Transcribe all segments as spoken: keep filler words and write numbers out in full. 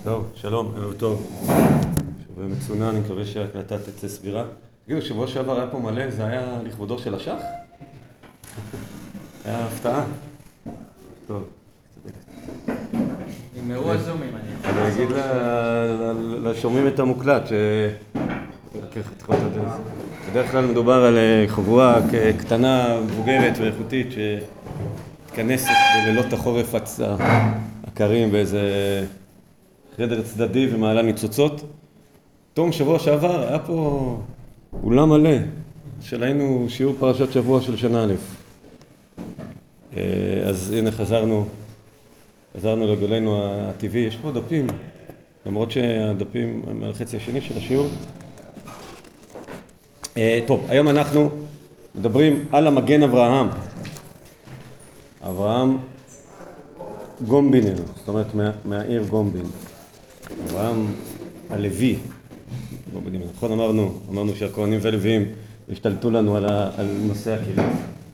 טוב, שלום, ערב טוב. שבוע מצונן, אני מקווה שההקלטה תצא סבירה. תגידו, שבוע שעבר היה פה מלא, זה היה לכבודו של השח? היה הפתעה. טוב. נגמרו הזומים, אני אני אגיד לשומעים את המוקלט, ש... בדרך כלל מדובר על חבורה קטנה, מבוגרת ואיכותית, שתכנסת בלילות החורף הקרים באיזה חדר צדדי ומעלה ניצוצות. תום שבוע שעבר היה פה אולם מלא, שלהיינו שיעור פרשת שבוע של שנה א'. אז הנה חזרנו, חזרנו לגולנו הטבעי. יש פה דפים, למרות שהדפים הם על חצי השני של השיעור. טוב, היום אנחנו מדברים על המגן אברהם. אברהם גומבינר, זאת אומרת מה, מהעיר גומבין. אברהם הלוי. נכון אמרנו, אמרנו שהכהנים והלוויים השתלטו לנו על, ה, על נושא הכלים.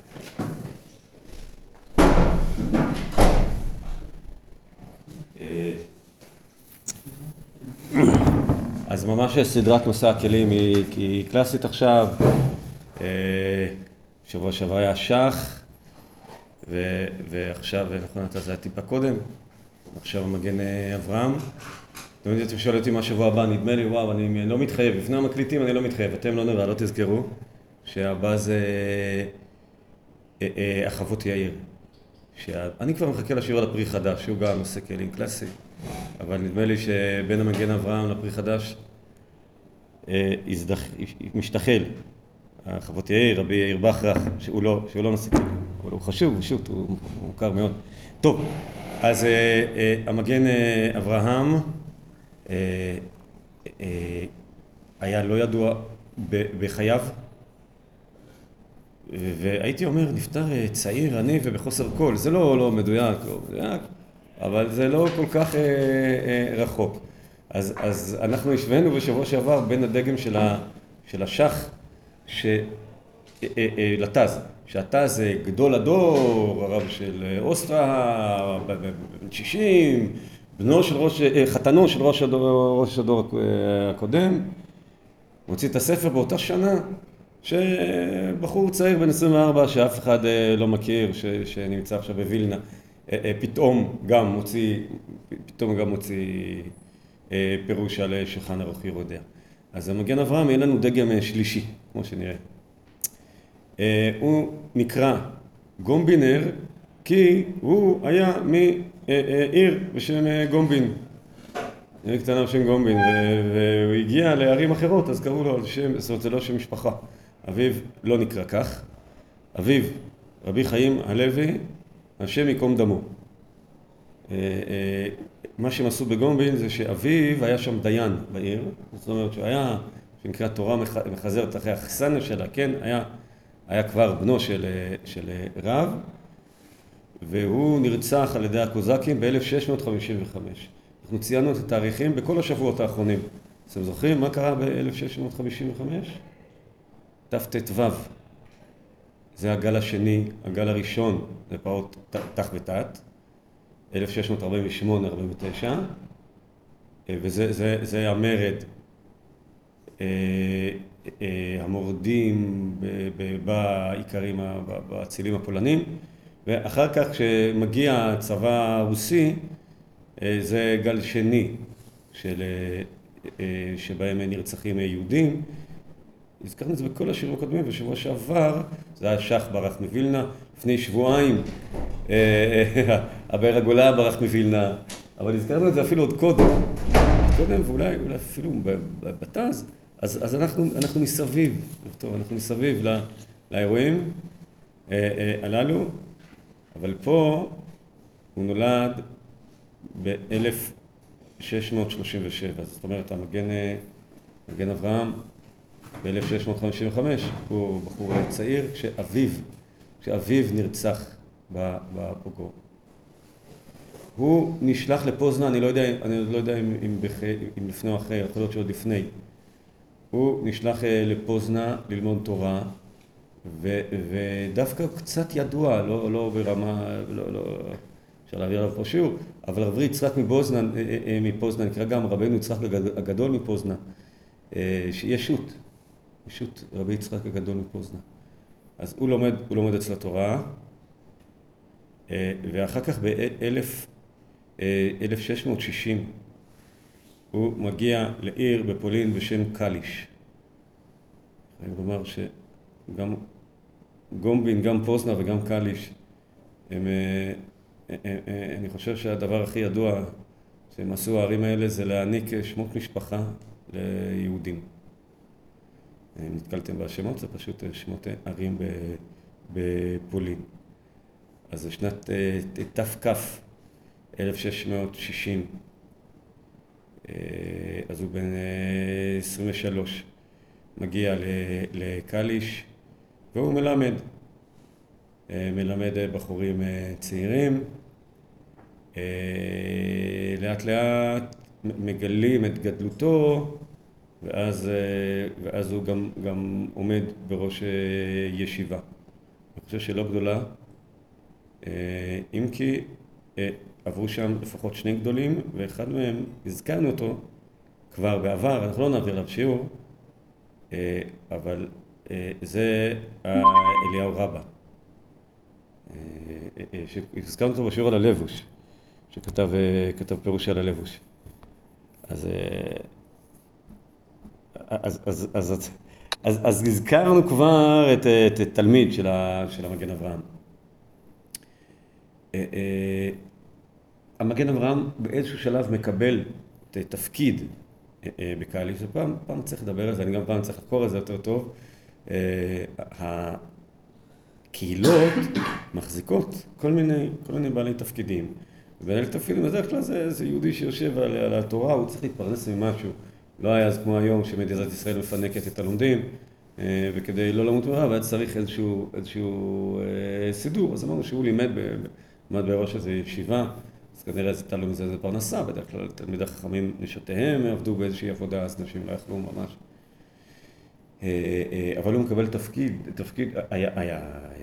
אז ממש סדרת נושא הכלים היא, היא קלאסית עכשיו. שבוע שעבר היה שח, ו, ועכשיו, נכון, אתה זה היה טיפה קודם, עכשיו המגן אברהם. אתם יודעים, אתם שואל אותי מה שבוע הבא, נדמה לי, וואו, אני לא מתחייב, לפני המקליטים אני לא מתחייב, אתם לא נראה, לא תזכרו, שהבא זה החוות יאיר. אני כבר מחכה לשיר על הפרי חדש, שהוא גם נושא כלים קלאסי, אבל נדמה לי שבין המגן אברהם לפרי חדש משתחל החוות יאיר, רבי יאיר בכרך, שהוא לא, שהוא לא נושא כלים, אבל הוא חשוב, הוא שוט, הוא מוכר מאוד. טוב, אז המגן אברהם היה לא ידוע בחייו, והייתי אומר, נפטר צעיר, עני ובחוסר קול. זה לא, לא מדויק, לא מדויק, אבל זה לא כל כך רחוק. אז, אז אנחנו השווינו בשבוע שעבר בין הדגם של, ה, של השח לתז. שהתז זה גדול הדור, הרב של אוסטרה, בן שישים, בנו של ראש, חתנו של ראש הדור, ראש הדור הקודם. מוציא את הספר באותה שנה, שבחור צעיר בן עשרים וארבע שאף אחד לא מכיר, ש, שנמצא עכשיו בווילנה, פתאום גם מוציא, פתאום גם מוציא פירוש על שולחן ערוך יהודיה. אז המגן אברהם יהיה לנו דגם שלישי, כמו שנראה. הוא נקרא גומבינר, כי הוא היה מעיר בשם גומבין. עיר קטנה בשם גומבין, והוא הגיע לערים אחרות, אז קראו לו על שם, זאת אומרת, זה לא שם משפחה. אביו לא נקרא כך. אביו, רבי חיים הלוי, השם יקום דמו. מה שהם עשו בגומבין זה שאביו היה שם דיין בעיר, זאת אומרת שהוא היה, שנקרא תורה מחזרת אחרי האכסניה שלה, כן, היה, היה כבר בנו של, של רב, והוא נרצח על ידי הקוזקים ב-אלף שש מאות חמישים וחמש. אנחנו ציינו את התאריכים בכל השבועות האחרונים. אתם זוכרים מה קרה ב-אלף שש מאות חמישים וחמש? ת"ו. זה הגל השני, הגל הראשון, זה פרעות ת"ח ות"ט. אלף שש מאות ארבעים ושמונה ארבעים ותשע, וזה זה, זה המרד, המורדים בעיקרים, בצילים הפולנים, ואחר כך כשמגיע הצבא הרוסי, זה גל שני של, שבהם נרצחים יהודים. הזכרנו את זה בכל השירים הקודמים, בשבוע שעבר זה היה שח ברח מווילנה, לפני שבועיים הבאר הגולה ברח מווילנה, אבל הזכרנו את זה אפילו עוד קודם, קודם ואולי אולי אפילו בתז, אז, אז אנחנו, אנחנו מסביב, טוב, אנחנו מסביב לא, לאירועים הללו, אבל פה הוא נולד ב-אלף שש מאות שלושים ושבע, זאת אומרת המגן, מגן אברהם ב-אלף שש מאות חמישים וחמש, הוא בחור צעיר, כשאביו, כשאביו נרצח בפוגרום. הוא נשלח לפוזנה, אני לא יודע, אני לא יודע אם, אם, בח... אם לפני או אחרי, יכול להיות שעוד לפני. הוא נשלח לפוזנה ללמוד תורה, ו, ודווקא קצת ידוע, לא, לא ברמה, לא, לא, אפשר להעביר עליו פה שיעור, אבל רבי יצחק מפוזנן, מפוזנן, נקרא גם רבינו יצחק הגדול מפוזנן, ישות, ישות רבי יצחק הגדול מפוזנן. אז הוא לומד, הוא לומד אצל התורה, ואחר כך ב-אלף שש מאות שישים הוא מגיע לעיר בפולין בשם קליש. אני אומר שגם גומבין, גם פוזנה וגם קליש, הם, אני חושב שהדבר הכי ידוע שהם עשו הערים האלה זה להעניק שמות משפחה ליהודים. נתקלתם בשמות, זה פשוט שמות ערים בפולין. אז זה שנת ת"כ, אלף שש מאות שישים, אז הוא בן עשרים ושלוש, מגיע לקליש, והוא מלמד, מלמד בחורים צעירים, לאט לאט מגלים את גדלותו, ואז, ואז הוא גם, גם עומד בראש ישיבה. אני חושב שלא גדולה, אם כי עברו שם לפחות שני גדולים, ואחד מהם, הזכרנו אותו כבר בעבר, אנחנו לא נעביר עליו שיעור, אבל זה אליהו רבא, שהזכרנו אותו בשיעור על הלבוש, שכתב כתב פירוש על הלבוש. אז, אז, אז, אז, אז, אז, אז הזכרנו כבר את, את, את תלמיד של, ה, של המגן אברהם. המגן אברהם באיזשהו שלב מקבל תפקיד בקליש, ופעם פעם צריך לדבר על זה, אני גם פעם צריך לחקור על זה יותר טוב. הקהילות מחזיקות כל מיני, כל מיני בעלי תפקידים. ובעלי תפקידים בדרך כלל זה, זה יהודי שיושב על, על התורה, הוא צריך להתפרנס ממשהו. לא היה אז כמו היום שמדינת ישראל מפנקת את הלומדים, וכדי לא למות מרעב, היה צריך איזשהו, איזשהו סידור. אז אמרנו שהוא לימד במד בראש הזה ישיבה, אז כנראה זה תלו מזה איזה פרנסה, בדרך כלל תלמידי חכמים נשותיהם עבדו באיזושהי עבודה, אז נשים לא יכלו ממש. אבל הוא מקבל תפקיד, תפקיד, היה, היה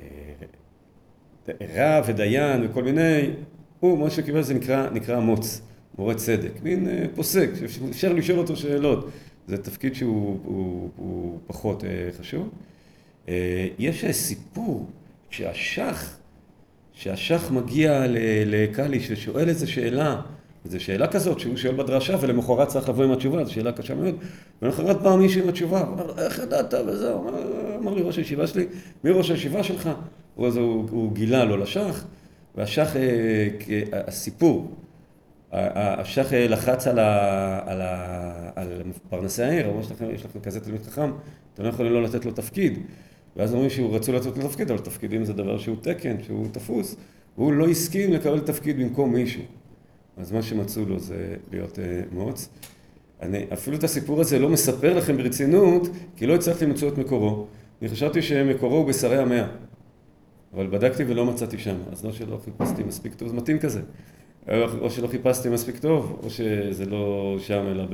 רב ודיין וכל מיני, הוא, מה שקיבל זה נקרא, נקרא מוץ, מורה צדק, מין פוסק, שאפשר לשאול אותו שאלות, זה תפקיד שהוא הוא, הוא פחות חשוב. יש סיפור, כשהשח, כשהשח מגיע לקליש ושואל איזו שאלה, זו שאלה כזאת שהוא שואל בדרשה ולמחרת צריך לבוא עם התשובה, זו שאלה קשה מאוד, ולמחרת בא מישהו עם התשובה, הוא אומר, איך ידעת וזהו, אמר, אמר לי ראש הישיבה שלי, מי ראש הישיבה שלך? אז הוא, הוא גילה לו לשח, והשח, הסיפור, השח לחץ על, ה, על, ה, על פרנסי העיר, אמר, יש לכם כזה תלמיד חכם, אתם לא יכולים לא לתת לו תפקיד, ואז אומרים שהוא רצו לתת לו תפקיד, אבל תפקידים זה דבר שהוא תקן, שהוא תפוס, והוא לא הסכים לקבל תפקיד במקום מישהו. אז מה שמצאו לו זה להיות uh, מוץ. אני אפילו את הסיפור הזה לא מספר לכם ברצינות, כי לא הצלחתי למצוא את מקורו. אני חשבתי שמקורו הוא בשרי המאה, אבל בדקתי ולא מצאתי שם, אז לא שלא חיפשתי מספיק טוב, זה מתאים כזה. או שלא חיפשתי מספיק טוב, או שזה לא שם, אלא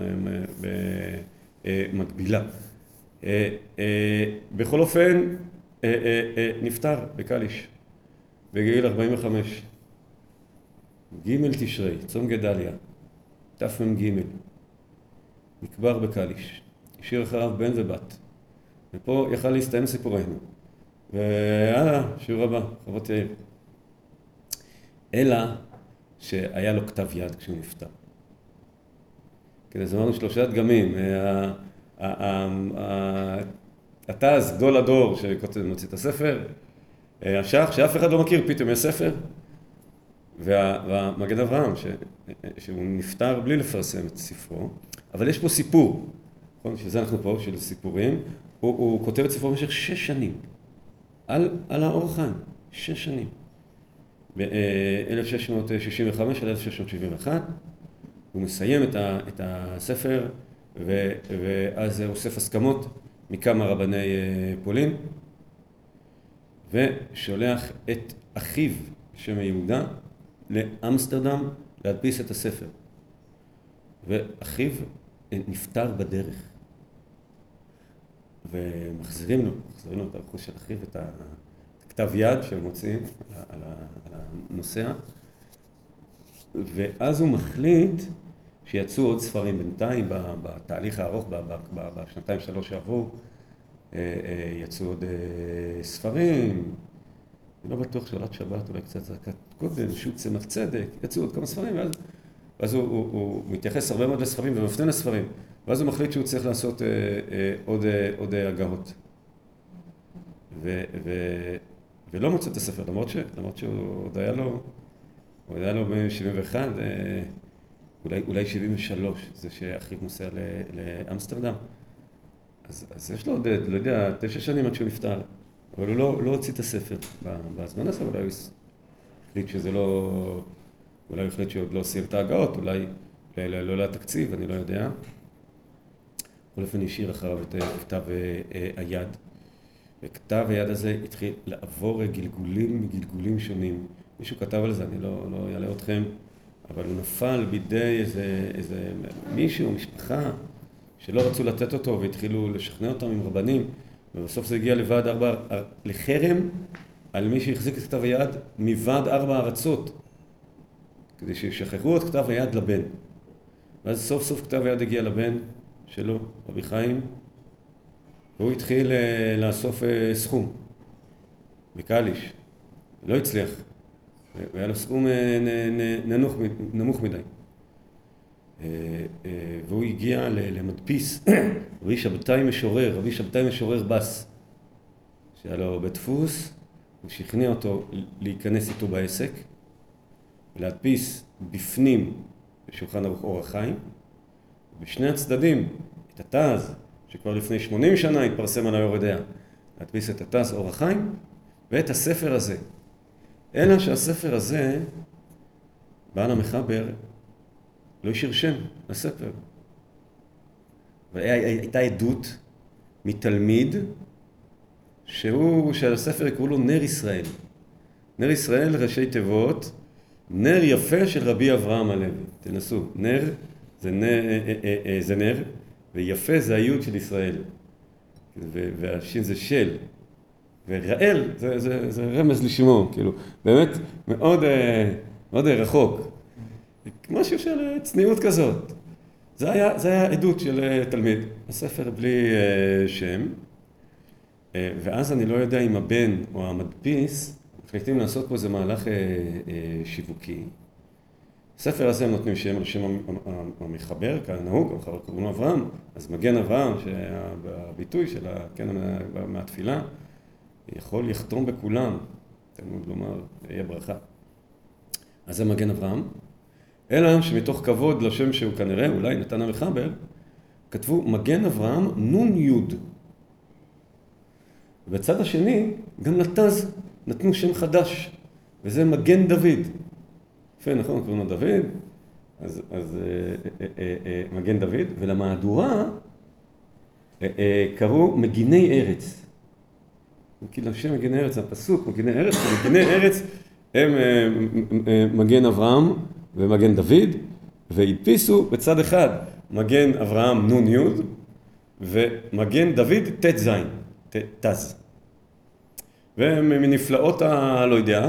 במקבילה. בכל אופן, נפטר בקליש, בגיל ארבעים וחמש. ג' תשרי, צום גדליה, תמ"ג, נקבר בקליש, השאיר אחריו בן ובת, ופה יכל להסתיים סיפורנו, ויאללה, שיעור הבא, חוות יאיר. אלא שהיה לו כתב יד כשהוא נפטר. כדי זמרנו שלושה דגמים, אתה אז גדול הדור שמוציא את הספר, השח שאף אחד לא מכיר, פתאום יש ספר, והמגן אברהם, ש... שהוא נפטר בלי לפרסם את ספרו, אבל יש פה סיפור, שזה אנחנו פה, של סיפורים, הוא, הוא כותב את ספרו במשך שש שנים, על, על האור החיים, שש שנים. ב-אלף שש מאות שישים וחמש עד אלף שש מאות שבעים ואחת, הוא מסיים את, ה... את הספר, ו... ואז הוא אוסף הסכמות מכמה רבני פולין, ושולח את אחיו, שם יהודה, לאמסטרדם להדפיס את הספר. ואחיו נפטר בדרך. ומחזירים לו, מחזירים לו את הרכוש של אחיו, את הכתב יד שהם מוצאים על הנוסע. ואז הוא מחליט שיצאו עוד ספרים בינתיים, בתהליך הארוך, בשנתיים שלוש שעברו, יצאו עוד ספרים, אני לא בטוח שעולת שבת, אולי קצת זרקת קודם, שו"ת צמח צדק, יצאו עוד כמה ספרים, ואז, ואז הוא, הוא, הוא מתייחס הרבה מאוד לספרים ומפנה לספרים, ואז הוא מחליט שהוא צריך לעשות אה, אה, עוד, אה, עוד אה, הגהות. ו, ו, ולא מוצא את הספר, למרות, ש, למרות שהוא עוד היה לו, הוא היה לו ב-שבעים ואחת, אה, אולי, אולי שבעים ושלוש, זה שאחיו נוסע לאמסטרדם. אז, אז יש לו עוד, לא יודע, תשע שנים עד שהוא נפטר. אבל הוא לא, לא הוציא את הספר בזמן הזה, אולי הוא החליט שזה לא... אולי הוא החליט שעוד לא עושה את ההגאות, אולי לא לתקציב, אני לא יודע. בכל אופן השאיר אחריו את כתב היד. וכתב היד הזה התחיל לעבור גלגולים מגלגולים שונים. מישהו כתב על זה, אני לא, לא אעלה אתכם, אבל הוא נפל בידי איזה, איזה מישהו, משפחה, שלא רצו לתת אותו והתחילו לשכנע אותם עם רבנים. ובסוף זה הגיע לוועד ארבע, לחרם על מי שהחזיק את כתב היד מוועד ארבע ארצות, כדי שישכחו את כתב היד לבן. ואז סוף סוף כתב היד הגיע לבן שלו, רבי חיים, והוא התחיל לאסוף סכום, בקליש. לא הצליח, והיה לו סכום נמוך, נמוך מדי. והוא הגיע למדפיס, רבי שבתאי משורר, רבי שבתאי משורר בס, שהיה לו בדפוס, הוא שכנע אותו להיכנס איתו בעסק, ולהדפיס בפנים בשולחן ערוך אור החיים, ובשני הצדדים את התז, שכבר לפני שמונים שנה התפרסם על האור יודע, להדפיס את התז אור החיים, ואת הספר הזה. אלא שהספר הזה, בעל המחבר, לא השאיר שם לספר. והייתה עדות מתלמיד שהוא, שהספר יקראו לו נר ישראל. נר ישראל ראשי תיבות, נר יפה של רבי אברהם הלוי. תנסו, נר זה נר, זה נר ויפה זה היוד של ישראל. והשין זה של. וראל זה, זה, זה רמז לשמו, כאילו, באמת מאוד, מאוד רחוק. משהו של צניעות כזאת. זה היה, זה היה עדות של תלמיד, הספר בלי שם, ואז אני לא יודע אם הבן או המדפיס מחליטים לעשות פה איזה מהלך שיווקי. הספר הזה הם נותנים שם על שם המחבר, כנהוג, קוראים לו אברהם, אז מגן אברהם, שהביטוי של, כן, מהתפילה, יכול לחתום בכולם, תלמוד לומר, יהיה ברכה. אז זה מגן אברהם. אלא שמתוך כבוד לשם שהוא כנראה, אולי נתן המחבר, כתבו מגן אברהם נון יוד. ובצד השני, גם לתז נתנו שם חדש, וזה מגן דוד. יפה, נכון, קוראים לו דוד, אז, אז אה, אה, אה, מגן דוד, ולמהדורה אה, אה, קראו מגיני ארץ. כאילו השם מגיני ארץ, הפסוק, מגיני ארץ, מגיני ארץ הם אה, אה, מגן אברהם, ומגן דוד, והדפיסו בצד אחד מגן אברהם נון יוד, ומגן דוד תת זין, תז. ומנפלאות ה... לא יודע,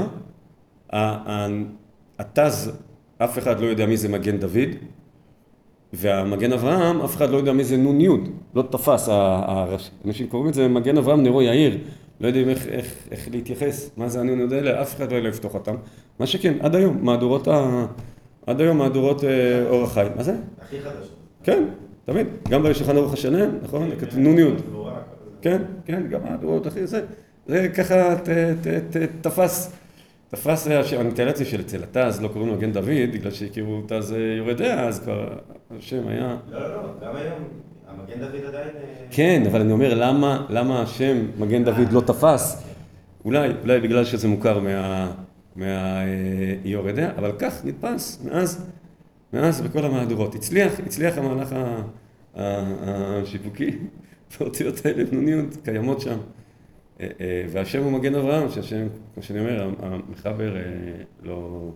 התז, אף אחד לא יודע מי זה מגן דוד, והמגן אברהם, אף אחד לא יודע מי זה נון יוד, לא תפס, אנשים קוראים את זה מגן אברהם נרו יאיר, לא יודעים איך, איך, איך להתייחס, מה זה הנון יוד האלה, אף אחד לא יודע לפתוח אותם. מה שכן, עד היום, מהדורות ה... עד היום מהדורות אור החיים. מה זה? הכי חדש. כן, תמיד. גם בשולחן ערוך השלם, נכון? נון יוד. כן, כן, גם מהדורות הכי... זה זה ככה תפס, תפס, אני מתאר לעצמי שלצל התז לא קוראים לו מגן דוד, בגלל שהכירו תז יורדיה, אז כבר השם היה... לא, לא, לא, גם היום, המגן דוד עדיין... כן, אבל אני אומר, למה, למה השם מגן דוד לא תפס? אולי, אולי בגלל שזה מוכר מה... מהיורדיה, אבל כך נתפס מאז, מאז בכל המהדורות. הצליח, הצליח המהלך השיווקי, והאותיות האלה בנוניות קיימות שם. והשם הוא מגן אברהם, שהשם, כמו שאני אומר, המחבר לא,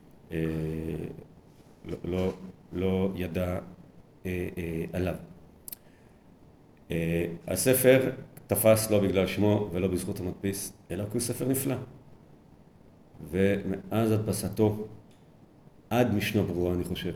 לא, לא, לא ידע עליו. הספר תפס לא בגלל שמו ולא בזכות המדפיס, אלא כי הוא ספר נפלא. ומאז הדפסתו עד משנה ברורה, אני חושב.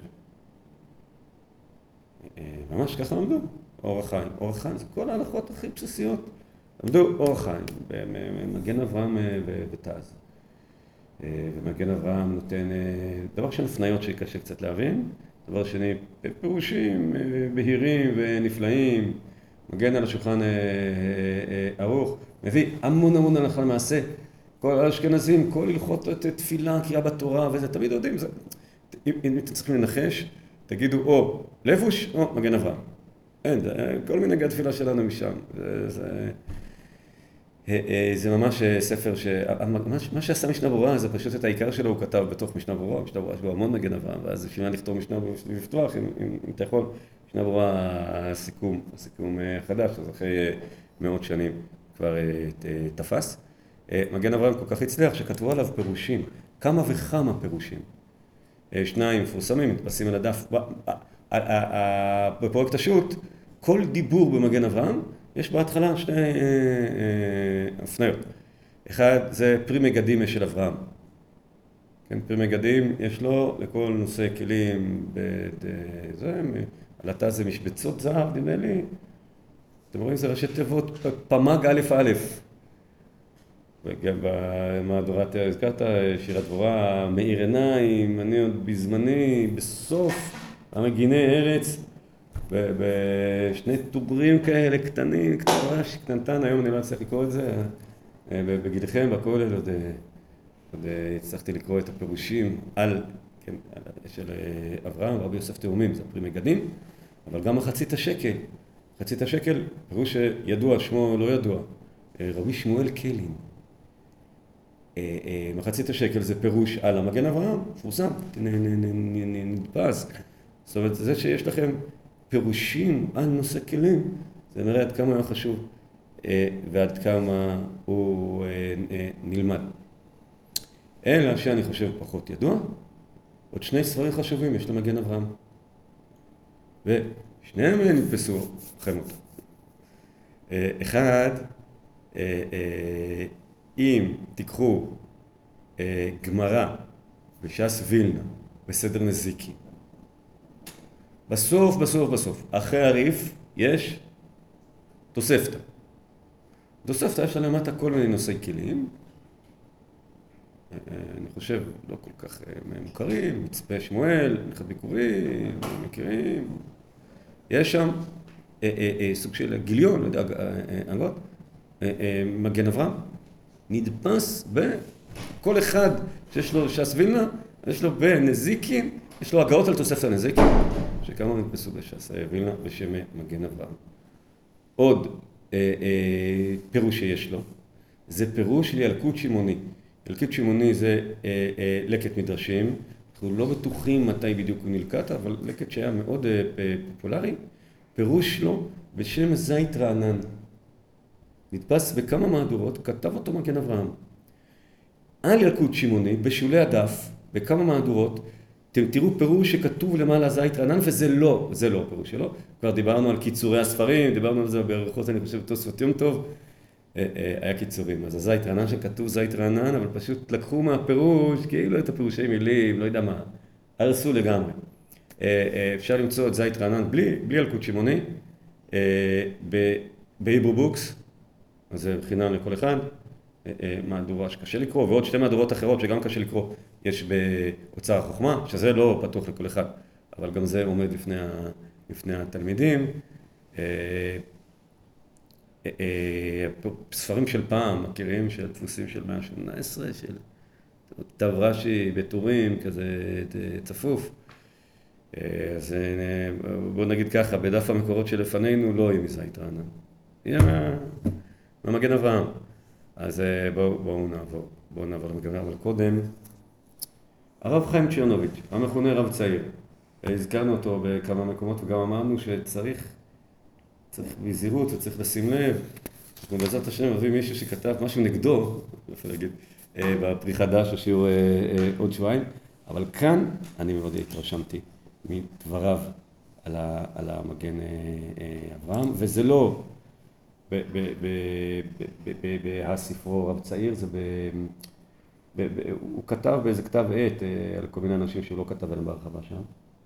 ממש ככה למדו, אורח חיים. אורח חיים זה כל ההלכות הכי בסיסיות. למדו אורח חיים, במגן אברהם ותז. ומגן אברהם נותן, דבר ראשון, הפניות שקשה קצת להבין. דבר שני, פירושים בהירים ונפלאים. מגן על השולחן ערוך. מביא המון המון הלכה למעשה. כל האשכנזים, כל הלכות תפילה, קריאה בתורה וזה, תמיד יודעים. זה, אם, אם אתם צריכים לנחש, תגידו או לבוש או מגן אברהם. אין, זה כל מנהגי התפילה שלנו משם. זה, זה, זה ממש ספר ש... מה שעשה משנה ברורה זה פשוט את העיקר שלו הוא כתב בתוך משנה ברורה. משנה ברורה יש בו המון מגן אברהם, ואז אפשר לכתוב משנה ברורה ולפתוח, אם, אם, אם אתה יכול. משנה ברורה הסיכום, הסיכום החדש, אז אחרי מאות שנים כבר תפס. מגן אברהם כל כך הצליח שכתבו עליו פירושים, כמה וכמה פירושים. שניים מפורסמים, מתפסים על הדף. בפרויקט השו"ת, כל דיבור במגן אברהם, יש בהתחלה שני הפניות. אחד זה פרי מגדים של אברהם. כן, פרי מגדים יש לו לכל נושא כלים, זה, על התא זה משבצות זהב, נדמה לי. אתם רואים, זה ראשי תיבות, פמ"ג א' א'. וגם במהדורת, הזכרת, שירת דבורה, מאיר עיניים, אני עוד בזמני, בסוף המגיני ארץ, בשני טוברים כאלה קטנים, קטרש, קטנטן, היום אני לא אצליח לקרוא את זה, בגילכם, בכולל, עוד, עוד הצלחתי לקרוא את הפירושים על, כן, של אברהם, רבי יוסף תאומים, זה פרי מגדים, אבל גם מחצית השקל, מחצית השקל, פירוש ידוע, שמו לא ידוע, רבי שמואל קלין. מחצית השקל זה פירוש על המגן אברהם, פורסם, נדפס. זאת אומרת, זה שיש לכם פירושים על נושא כלים, זה נראה עד כמה הוא חשוב ועד כמה הוא נלמד. אלא שאני חושב פחות ידוע, עוד שני ספרים חשובים יש למגן אברהם. ושניהם נתפסו אחרי מותו. אחד, אם תיקחו אה, גמרא בש"ס וילנה, בסדר נזיקין, בסוף, בסוף, בסוף, אחרי הריף יש תוספתא. תוספתא יש למטה כל מיני נושאי כלים, אה, אני חושב לא כל כך אה, מוכרים, מצפה שמואל, נכד ביקורים, מכירים, יש שם אה, אה, אה, סוג של גיליון, לא יודע, אה, אה, אה, אה, מגן אברהם. נדפס בכל אחד שיש לו ש"ס וילנה, יש לו בנזיקין, יש לו הגאות על תוספת הנזיקין, שכמה נדפסו בש"ס וילנה בשם מגן אברהם. עוד אה, אה, פירוש שיש לו, זה פירוש לילקוט שמעוני. ילקוט שמעוני זה אה, אה, לקט מדרשים, אנחנו לא בטוחים מתי בדיוק הוא נלקט, אבל לקט שהיה מאוד אה, פופולרי, פירוש לו בשם זית רענן. נדפס בכמה מהדורות, כתב אותו מגן אברהם. על ילקוט שמעוני, בשולי הדף, בכמה מהדורות, תראו פירוש שכתוב למעלה זית רענן, וזה לא, זה לא הפירוש שלו. כבר דיברנו על קיצורי הספרים, דיברנו על זה בערכות, אני חושב, תוספות יום טוב, היה קיצורים. אז הזית רענן שכתוב זית רענן, אבל פשוט לקחו מהפירוש, כאילו את הפירושי מילים, לא יודע מה, הרסו לגמרי. אפשר למצוא את זית רענן בלי, בלי ילקוט שמעוני, בהיברו בוקס, אז זה חינם לכל אחד, מהדורה שקשה לקרוא, ועוד שתי מהדורות אחרות שגם קשה לקרוא, יש באוצר החוכמה, שזה לא פתוח לכל אחד, אבל גם זה עומד לפני, ה, לפני התלמידים. ספרים של פעם, מכירים, של דפוסים של מאה שמונה עשרה, של כתב רש"י בטורים, כזה צפוף. אז בוא נגיד ככה, בדף המקורות שלפנינו לא יהיה מזית רענן. יהיה מהמגן אברהם. אז בואו בוא נעבור, בואו נעבור למגן אברהם, אבל קודם, הרב חיים צ'רנוביץ', המכונה רב צעיר, הזכרנו אותו בכמה מקומות וגם אמרנו שצריך, צריך בזהירות וצריך לשים לב, אנחנו בעזרת השם אוהבים מישהו שכתב משהו נגדו, אפשר להגיד, בפרי חדש או שיעור עוד שבועיים, אבל כאן אני מאוד התרשמתי מדבריו על, ה, על המגן אברהם, וזה לא בהספרו רב צעיר, זה הוא כתב באיזה כתב עת על כל מיני אנשים שהוא לא כתב עליהם בהרחבה שם.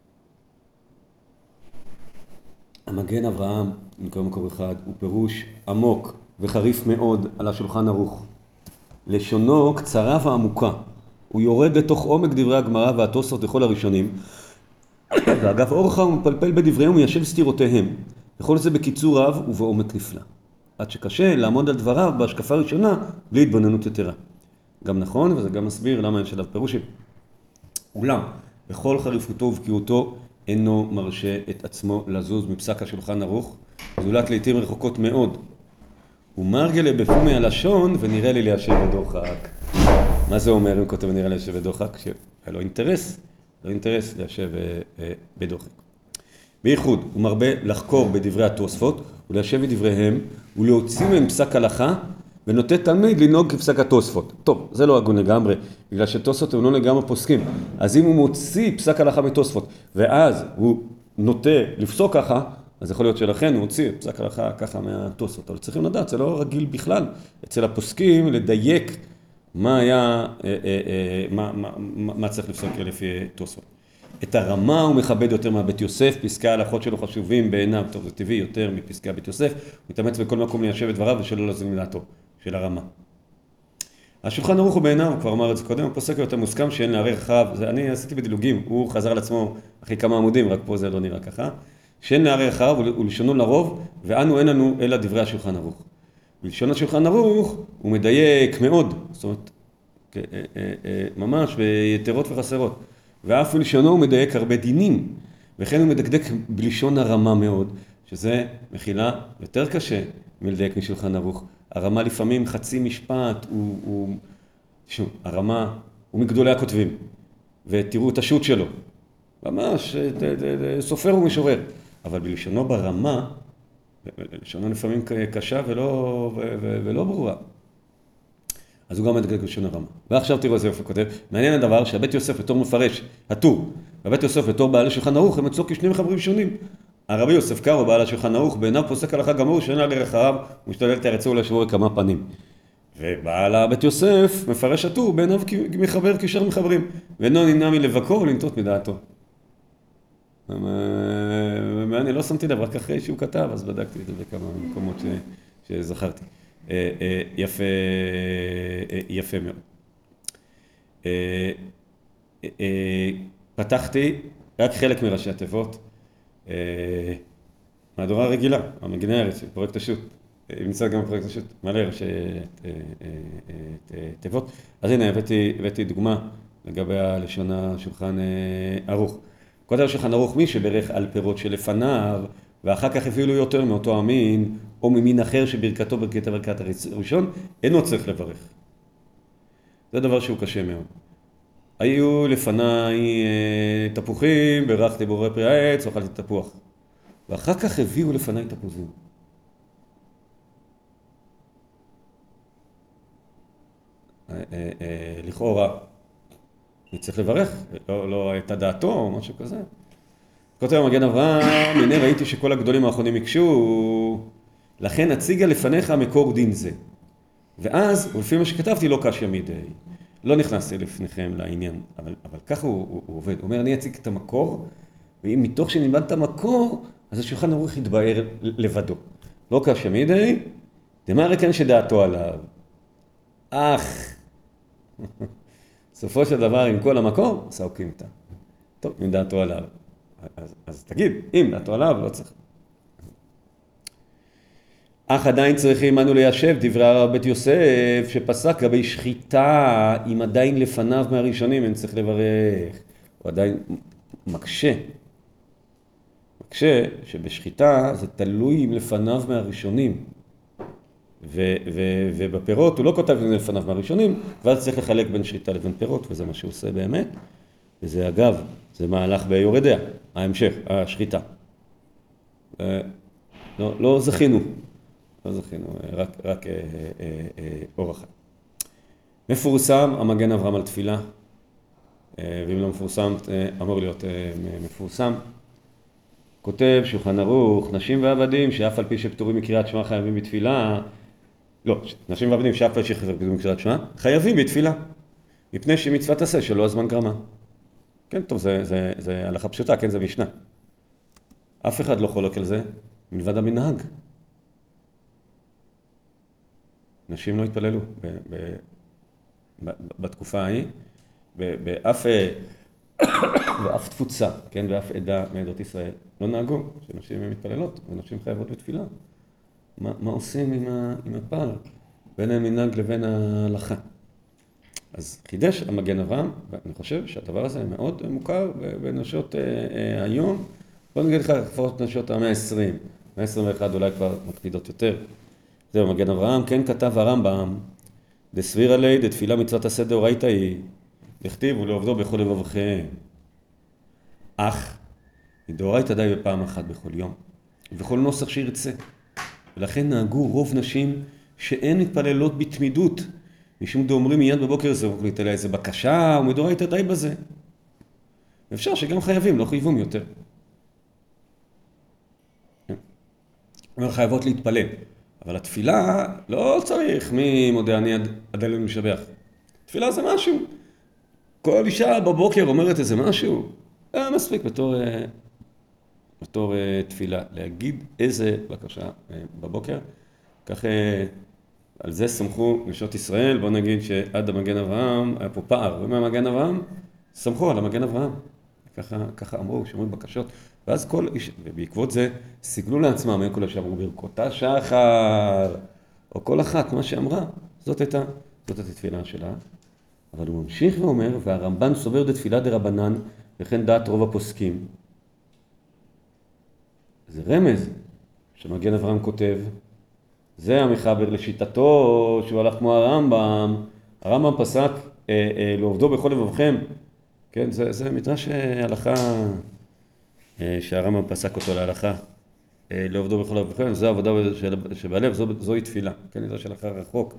המגן אברהם, מקום מקור אחד, הוא פירוש עמוק וחריף מאוד על השולחן ערוך. לשונו קצרה ועמוקה. הוא יורד לתוך עומק דברי הגמרא והתוספות לכל הראשונים. ואגב אורחה הוא מפלפל בדבריהם ומיישב סתירותיהם. וכל זה בקיצור רב ובעומק נפלא. עד שקשה לעמוד על דבריו בהשקפה הראשונה בלי התבוננות יתרה. גם נכון, וזה גם מסביר למה יש עליו פירושים. אולם, בכל חריפותו ובקיאותו אינו מרשה את עצמו לזוז מפסק השולחן ערוך, זולת לעתים רחוקות מאוד. ומרגלה בפומי הלשון ונראה לי ליישב בדוחק. מה זה אומר אם כותב ונראה ליישב בדוחק? שהיה לו אינטרס, לא אינטרס ליישב בדוחק. בייחוד, הוא מרבה לחקור בדברי התוספות וליישב בדבריהם ולהוציא מהם פסק הלכה ונוטה תלמיד לנהוג כפסק התוספות. טוב, זה לא הגון לגמרי, בגלל שתוספות הם לא לגמרי פוסקים. אז אם הוא מוציא פסק הלכה מתוספות, ואז הוא נוטה לפסוק ככה, אז יכול להיות שלכן הוא הוציא פסק הלכה ככה מהתוספות. אבל צריכים לדעת, זה לא רגיל בכלל אצל הפוסקים לדייק מה היה, אה, אה, מה, מה, מה צריך לפסוק לפי תוספות. את הרמה הוא מכבד יותר מהבית יוסף, פסקי ההלכות שלו חשובים בעיניו, טוב זה טבעי יותר מפסקי הבית יוסף, הוא מתאמץ בכל מקום ליישב את דבריו ושלא לזים לדעתו של הרמה. השולחן ערוך הוא בעיניו, הוא כבר אמר את זה קודם, הפוסק יותר מוסכם שאין לערער אחריו, אני עשיתי בדילוגים, הוא חזר על עצמו אחרי כמה עמודים, רק פה זה לא נראה ככה, שאין לערער אחריו ולשונו לרוב, ואנו אין לנו אלא דברי השולחן ערוך. בלשון השולחן ערוך הוא מדייק מאוד, זאת אומרת, ממש ביתרות וחסרות. ואף בלשונו הוא מדייק הרבה דינים, וכן הוא מדקדק בלשון הרמה מאוד, שזה מחילה יותר קשה מלדייק משולחן ערוך. הרמה לפעמים חצי משפט, הוא, הוא, שוב, הרמה הוא מגדולי הכותבים, ותראו את השוט שלו, ממש סופר ומשורר, אבל בלשונו ברמה, לשונו לפעמים קשה ולא, ולא ברורה. אז הוא גם מדקדק בלשון הרמה. ועכשיו תראו איזה יופי כותב. מעניין הדבר שהבית יוסף בתור מפרש, הטור, והבית יוסף בתור בעל השולחן ערוך, הם מצאו כשני מחברים שונים. הרבי יוסף קארו בעל השולחן ערוך, בעיניו פוסק הלכה גמור, שאין לה דרך הרב, הוא משתדל תרצו לשבור כמה פנים. ובעל הבית יוסף מפרש הטור, בעיניו מחבר כשאר מחברים, ואינו נמנע מלבקו ולנטות מדעתו. ואני לא שמתי לב, רק אחרי שהוא כתב, אז בדקתי את זה בכמה מקומות שזכרתי. יפה, יפה מאוד. פתחתי רק חלק מראשי התיבות, מהדורה רגילה, המגינה ארץ, פרויקט השו"ת, נמצא גם פרויקט השו"ת, מלא ראשי תיבות. אז הנה, הבאתי, הבאתי דוגמה לגבי הלשון השולחן ערוך. כותב השולחן ערוך מי שברך על פירות שלפניו, ואחר כך אפילו יותר מאותו המין, או ממין אחר שברכתו ברכת הברכת הראשון, אינו צריך לברך. זה דבר שהוא קשה מאוד. היו לפניי תפוחים, ברכתי בורא פרי העץ, אוכלתי תפוח. ואחר כך הביאו לפניי תפוזים. לכאורה, אני צריך לברך, לא, לא הייתה דעתו או משהו כזה. כותב המגן אברהם, הנה ראיתי שכל הגדולים האחרונים יקשו, לכן הציגה לפניך מקור דין זה. ואז, ולפי מה שכתבתי, לא קש ימידי. לא נכנסתי לפניכם לעניין, אבל, אבל ככה הוא, הוא, הוא עובד. הוא אומר, אני אציג את המקור, ואם מתוך שנלמד את המקור, אז השולחן ערוך יתבאר לבדו. לא קש ימידי, דמרי כן שדעתו עליו. אך, סופו של דבר עם כל המקור, סעוקים איתה. טוב, עם דעתו עליו. אז, אז תגיד, אם דעתו עליו, לא צריך. אך עדיין צריכים אנו ליישב דברי הרב בית יוסף שפסק גבי שחיטה, אם עדיין לפניו מהראשונים, אין צריך לברך. הוא עדיין מקשה. מקשה שבשחיטה זה תלוי אם לפניו מהראשונים. ו- ו- ובפירות הוא לא כותב לפניו מהראשונים, ואז צריך לחלק בין שחיטה לבין פירות, וזה מה שהוא עושה באמת. וזה אגב, זה מהלך ביורדיה, ההמשך, השחיטה. לא, לא זכינו. לא זכינו, רק, רק אה, אה, אה, אור אחד. מפורסם, המגן אברהם על תפילה, אה, ואם לא מפורסם, אה, אמור להיות אה, מפורסם. כותב שולחן ערוך, נשים ועבדים, שאף על פי שפטורים מקריאת שמע חייבים בתפילה, לא, נשים ועבדים, שאף על פי שפטורים מקריאת שמע, חייבים בתפילה. מפני שמצוות עשה שלא הזמן גרמה. כן, טוב, זה, זה, זה הלכה פשוטה, כן, זה משנה. אף אחד לא חולק על זה, מלבד המנהג. נשים לא התפללו ב, ב, ב, בתקופה ההיא, ב, באף, באף תפוצה, כן, באף עדה מעדות ישראל. לא נהגו שנשים הן מתפללות, ונשים חייבות בתפילה. מה, מה עושים עם, ה, עם הפער בין המנהג לבין ההלכה? אז חידש המגן אברהם, ואני חושב שהדבר הזה מאוד מוכר בנשות אה, אה, היום. בוא נגיד לך, לפחות נשות המאה ה-עשרים, מאה ה-עשרים ואחת אולי כבר מקפידות יותר. זהו, מגן אברהם, כן כתב הרמב"ם, דסבירא ליה דתפילה מצוות עשה דאורייתא היא, לכתיב ולעובדו בכל לבבכם. אך, דאורייתא די בפעם אחת בכל יום, ובכל נוסח שירצה. ולכן נהגו רוב נשים שאין מתפללות בתמידות, משום דאומרים מיד בבוקר זה, מתעלה איזה בקשה, ומדאורייתא די בזה. אפשר שגם חייבים, לא חייבים יותר. אבל חייבות להתפלל. אבל התפילה לא צריך מי מודה אני עד אלינו משבח. תפילה זה משהו. כל אישה בבוקר אומרת איזה משהו. אה, מספיק בתור, בתור תפילה. להגיד איזה בקשה בבוקר. כך על זה סמכו נשות ישראל. בוא נגיד שעד המגן אברהם היה פה פער. ומהמגן אברהם סמכו על המגן אברהם. ככה, ככה אמרו, שאומרים בקשות. ואז כל איש, ובעקבות זה, סיגלו לעצמם, היו כל שאמרו ברכותה שחר, או כל אחת, מה שאמרה, זאת הייתה, זאת הייתה תפילה שלה. אבל הוא ממשיך ואומר, והרמב"ן סובר דתפילה דרבנן, וכן דעת רוב הפוסקים. זה רמז שמגן אברהם כותב, זה המחבר לשיטתו, שהוא הלך כמו הרמב"ם, הרמב"ם פסק אה, אה, לעובדו בכל לבבכם, כן, זה, זה מדרש הלכה, שהרמב"ם פסק אותו להלכה, לעובדו בכל לבבכם, זו העבודה שבלב, זו, זוהי תפילה, כן, מדרש הלכה רחוק.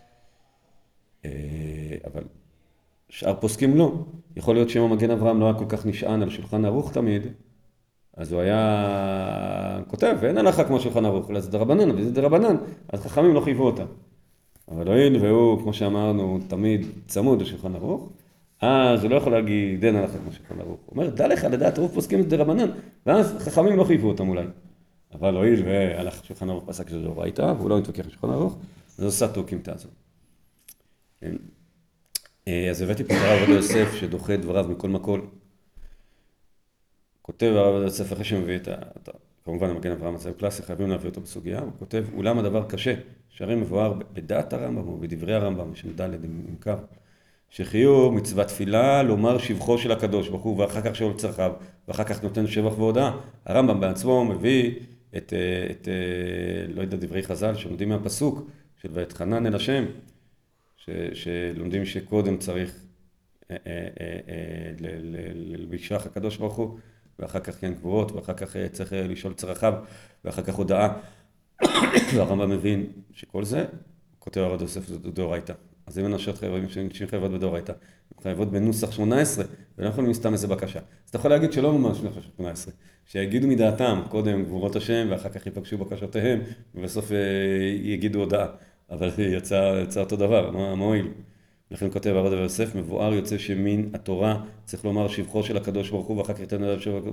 אבל שאר פוסקים לא. יכול להיות שאם המגן אברהם לא היה כל כך נשען על שולחן ערוך תמיד, אז הוא היה כותב, ואין הלכה כמו שולחן ערוך, אלא זה דרבנן, אבל זה דרבנן, אז חכמים לא חייבו אותה. אבל הואיל והוא, כמו שאמרנו, תמיד צמוד לשולחן ערוך, אז הוא לא יכול להגיד, אין הלכה כמו שולחן ערוך. הוא אומר, דע לך, לדעת רוב פוסקים את דרבנן, ואז חכמים לא חייבו אותם אולי. אבל הואיל והלך שולחן ערוך פסק שזה דאורייתא, והוא לא התווכח לשולחן ערוך, אז עושה תוקימתא הזאת. אז הבאתי פה הרב עובדיה יוסף, שדוחה דבריו מכל מקול. כותב הרב עובדיה יוסף אחרי שמביא את ה... כמובן המגן אברהם מצב קלאסי, חייבים להביא אותו בסוגיה. הוא כותב, אולם הדבר קשה, שהרי מבואר בדעת הרמב"ם או בדברי הרמב"ם, יש ד' עם קו, שחיוב מצוות תפילה לומר שבחו של הקדוש ברוך הוא, ואחר כך שאול צרכיו, ואחר כך נותן שבח והודעה. הרמב"ם בעצמו מביא את, את, לא יודע, דברי חז"ל, שלומדים מהפסוק של ואתחנן אל השם, ש, שלומדים שקודם צריך לבישח הקדוש ברוך הוא, ואחר כך כן גבורות, ואחר כך צריך לשאול צרכיו, ואחר כך הודעה. והרמב"ם מבין שכל זה, כותב הרב יוסף, זה דאורייתא. אז אם אנשות חייבים, שנשים חייבות בדאורייתא, חייבות בנוסח שמונה עשרה, ולא יכולים מסתם איזה בקשה. אז אתה יכול להגיד שלא ממש נוסח שמונה עשרה, שיגידו מדעתם, קודם גבורות השם, ואחר כך יפגשו בקשותיהם, ובסוף יגידו הודעה. אבל יצא, יצא אותו דבר, מה, מה הועיל? לכן כותב הרב יוסף, מבואר יוצא שמין התורה, צריך לומר שבחו של הקדוש ברוך הוא, ואחר כך יתן עליו שבחו,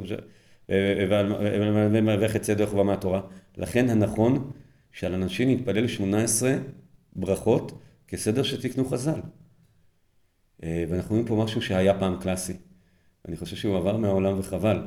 וחצי דרך ובא מהתורה. לכן הנכון שעל אנשים יתפלל שמונה עשרה ברכות, כסדר שתקנו חז"ל. ואנחנו רואים פה משהו שהיה פעם קלאסי. אני חושב שהוא עבר מהעולם וחבל.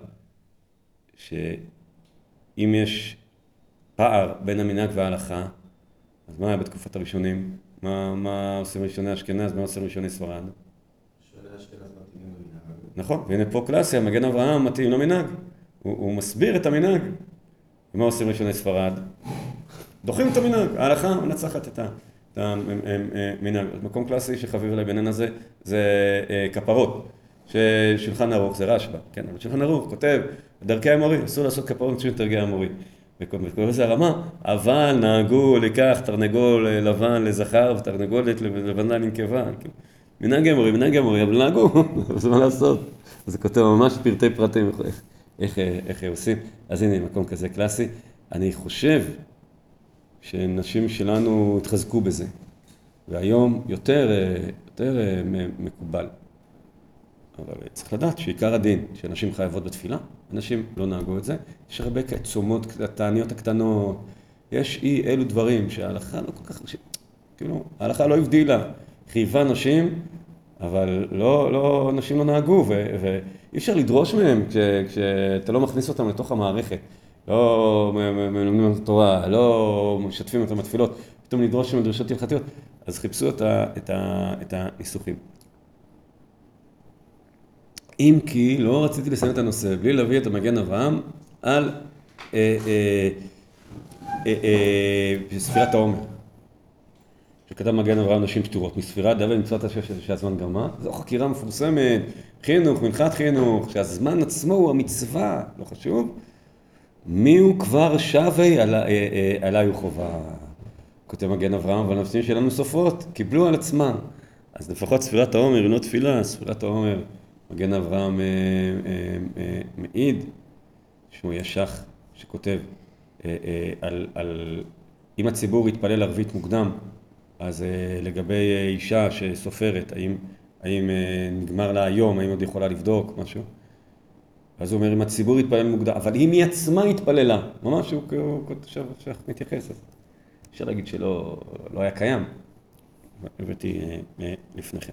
שאם יש פער בין המנהג וההלכה, אז מה היה בתקופת הראשונים? מה, מה עושים ראשוני אשכנז? מה עושים ראשוני ספרד? ראשוני אשכנז מתאימים למנהג. נכון, והנה פה קלאסי, המגן אברהם מתאים למנהג. הוא, הוא מסביר את המנהג. ומה עושים ראשוני ספרד? דוחים את המנהג. ההלכה מנצחת את ה... את המנהג. מקום קלאסי שחביב עליי בעניין הזה, זה כפרות. ששולחן ערוך זה רשב"א, כן, אבל שולחן ערוך כותב, דרכי המורי, אסור לעשות כפרות של דרכי המורי. וקורא לזה הרמה, אבל נהגו לקח תרנגול לבן לזכר ותרנגולת לבנה לנקבה. מנהג המורי, מנהג המורי, אבל נהגו, אז מה לעשות? זה כותב ממש פרטי פרטים, איך, איך, איך עושים. אז הנה, מקום כזה קלאסי. אני חושב שנשים שלנו התחזקו בזה. והיום יותר יותר מקובל. אבל צריך לדעת שעיקר הדין, שאנשים חייבות בתפילה, אנשים לא נהגו את זה, יש הרבה צומות, התעניות הקטנות, יש אי אלו דברים שההלכה לא כל כך, כאילו, ההלכה לא הבדילה, חייבה נשים, אבל לא, לא, נשים לא נהגו, ואי אפשר לדרוש מהם כש, כשאתה לא מכניס אותם לתוך המערכת, לא מלמדים את התורה, לא משתפים אותם בתפילות, פתאום לדרוש מהם דרישות הלכתיות, אז חיפשו את, ה, את, ה, את הניסוחים. אם כי לא רציתי לסיים את הנושא, בלי להביא את המגן אברהם על אה, אה, אה, אה, ספירת העומר. שכתב מגן אברהם נשים פטורות מספירת דוד מצוות השש שהזמן גרמה. זו חקירה מפורסמת, חינוך, מנחת חינוך, שהזמן עצמו הוא המצווה, לא חשוב. מי הוא כבר שווה על, אה, אה, עליי הוא חובה. כותב מגן אברהם, אבל הנפסים שלנו סופרות, קיבלו על עצמם. אז לפחות ספירת העומר היא לא תפילה, ספירת העומר. מגן אברהם אה, אה, אה, מעיד, שמו ישח, שכותב אה, אה, על, על אם הציבור יתפלל ערבית מוקדם, אז אה, לגבי אה, אישה שסופרת, האם, האם אה, נגמר לה היום, האם עוד יכולה לבדוק, משהו. אז הוא אומר, אם הציבור יתפלל מוקדם, אבל אם היא עצמה יתפללה, ממש הוא, הוא, הוא עכשיו, עכשיו מתייחס, אז אפשר להגיד שלא לא היה קיים. הבאתי אה, אה, לפניכם.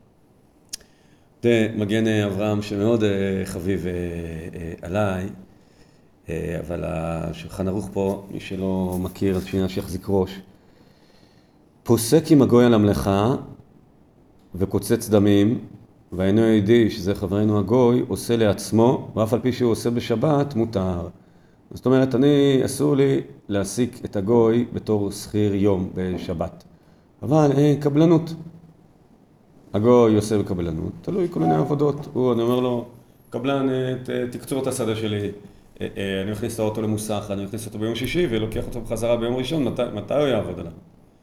זה מגן אברהם שמאוד חביב עליי, אבל השולחן ערוך פה, מי שלא מכיר, אז שנייה שיחזיק ראש. פוסק עם הגוי על המלאכה וקוצץ דמים, והאינו יהודי, שזה חברנו הגוי, עושה לעצמו, ואף על פי שהוא עושה בשבת, מותר. זאת אומרת, אני, אסור לי להעסיק את הגוי בתור שכיר יום בשבת. אבל קבלנות. הגוי עושה בקבלנות, תלוי כל מיני עבודות. הוא, אני אומר לו, קבלן, תקצור את השדה שלי, אני מכניס את האוטו למוסך, אני מכניס אותו ביום שישי ולוקח אותו בחזרה ביום ראשון, מתי, מתי הוא יעבוד עליו?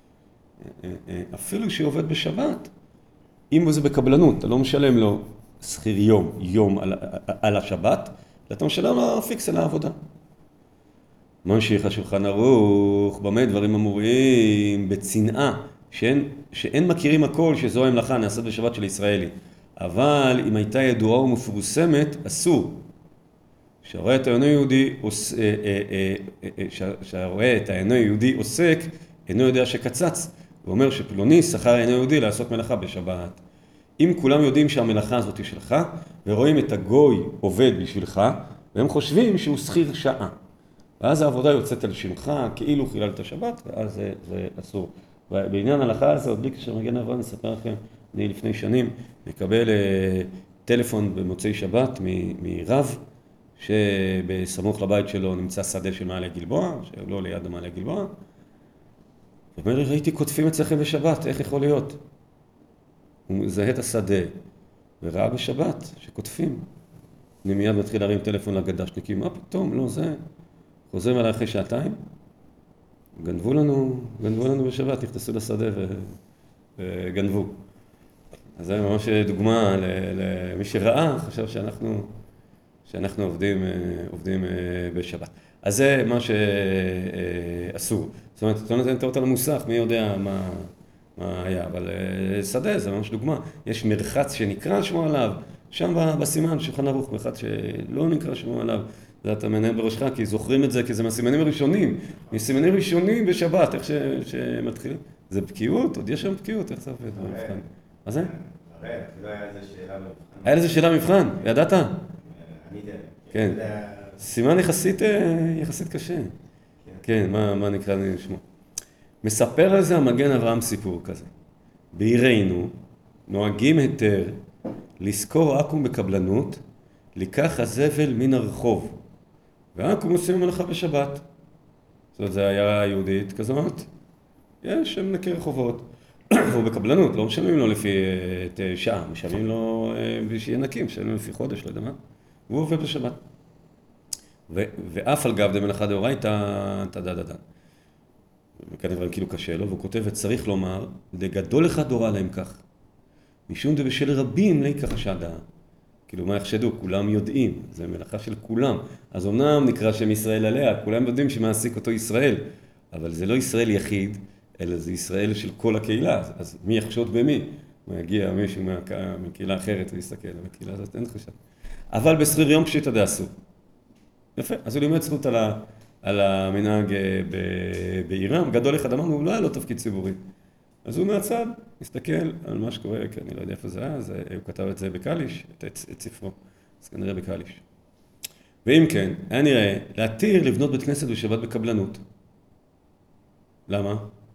אפילו שהוא עובד בשבת, אם זה בקבלנות, אתה לא משלם לו שכיר יום, יום על, על השבת, אתה משלם לו פיקס על העבודה. ממשיך השולחן ערוך, במה דברים אמורים, בצנעה, שאין, שאין מכירים הכל שזו המלאכה נעשית בשבת של ישראלי. אבל אם הייתה ידועה ומפורסמת, אסור. שהרואה את האינו יהודי, שהרואה את האינו יהודי עוסק, אינו יודע שקצץ, ואומר שפלוני שכר אינו יהודי לעשות מלאכה בשבת. אם כולם יודעים שהמלאכה הזאת היא שלך, ורואים את הגוי עובד בשבילך, והם חושבים שהוא שכיר שעה. ואז העבודה יוצאת על שמך, כאילו חיללת השבת, ואז זה, זה אסור. ובעניין ההלכה הזאת, בלי קשר מגן אברהם, אני אספר לכם, אני לפני שנים מקבל טלפון במוצאי שבת מרב, שבסמוך לבית שלו נמצא שדה של מעלה גלבוע, שלא ליד המעלה גלבוע, ואומר לי, ראיתי כותפים אצלכם בשבת, איך יכול להיות? הוא מזהה את השדה, וראה בשבת שכותפים. אני מיד מתחיל להרים טלפון לגדשניקים, מה פתאום? לא זה. חוזרים עליי אחרי שעתיים, גנבו לנו, גנבו לנו בשבת, נכנסו לשדה וגנבו. אז זה ממש דוגמה למי שראה, חשב שאנחנו, שאנחנו עובדים, עובדים בשבת. אז זה מה שאסור. זאת אומרת, אתה נותן אותה למוסך, מי יודע מה, מה היה, אבל שדה זה ממש דוגמה. יש מרחץ שנקרא שמו עליו, שם בסימן שולחן ערוך, מרחץ שלא נקרא שמו עליו, זה אתה מנהל בראשך, כי זוכרים את זה, כי זה מהסימנים הראשונים, מסימנים ראשונים בשבת, איך שמתחילים. זה בקיאות, עוד יש שם בקיאות, איך זה עובד במבחן? מה זה? הרי, אפילו היה איזה שאלה מבחן. היה איזה שאלה מבחן, ידעת? אני יודע. כן. סימן יחסית, יחסית קשה. כן, מה, מה נקרא לשמו? מספר על זה המגן אברהם סיפור כזה. בעירנו נוהגים היתר לזכור עכו"ם בקבלנות, לקח הזבל מן הרחוב. ועכו"ם עושים מלאכה בשבת. זאת אומרת, זה היה יהודית כזאת. יש שם נקי רחובות. והוא בקבלנות, לא משלמים לו לפי את שעה, משלמים לו שיהיה נקי, משלמים לפי חודש, לא יודע מה. והוא עובד בשבת. ו- ואף על גב דמלאכה דאורייתא, תדדדן. וכנראה כאילו קשה לו, והוא כותב, וצריך לומר, לגדול לך דורה להם כך. משום דבשל רבים לי ככה שדה. כאילו מה יחשדו? כולם יודעים, זה מלאכה של כולם. אז אמנם נקרא שם ישראל עליה, כולם יודעים שמעסיק אותו ישראל, אבל זה לא ישראל יחיד, אלא זה ישראל של כל הקהילה, אז מי יחשוד במי? מגיע מישהו מקהילה אחרת ויסתכל, בקהילה הזאת אין תחושה. אבל בשכיר יום פשיטא דאסור. יפה, אז הוא לימד זכות על, ה, על המנהג בעירם, גדול אחד אמרנו, הוא לא היה לו תפקיד ציבורי. אז הוא מהצד, מסתכל על מה שקורה, כי אני לא יודע איפה זה היה, אז הוא כתב את זה בקליש, את, את ספרו, אז כנראה בקליש. ואם כן, היה נראה להתיר לבנות בית כנסת בשבת בקבלנות. למה?